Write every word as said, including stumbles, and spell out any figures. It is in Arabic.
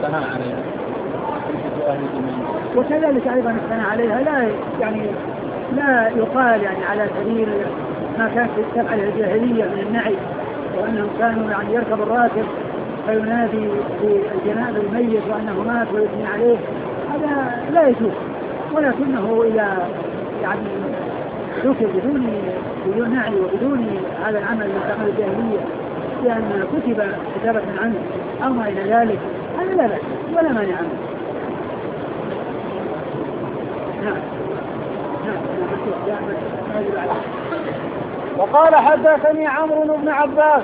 الثناء عليها وكذلك أيضا الثناء عليها لا يعني لا يقال يعني على سبيل ما كان في السبعة الجاهلية من النعي، وأنهم كانوا يعني يركب الراكب فينادي بالجناب الميت وأنه مات ويثني عليه، هذا لا يجوز. ولكنه إذا يعني ذكر بدون بدون نعي وبدون هذا العمل من أعمال الجاهلية لأن كتب كتابة عنه أو ما إلى ذلك، هذا لا بأس ولا مانع عنه. نعم. وقال حدثني عمرو بن عباس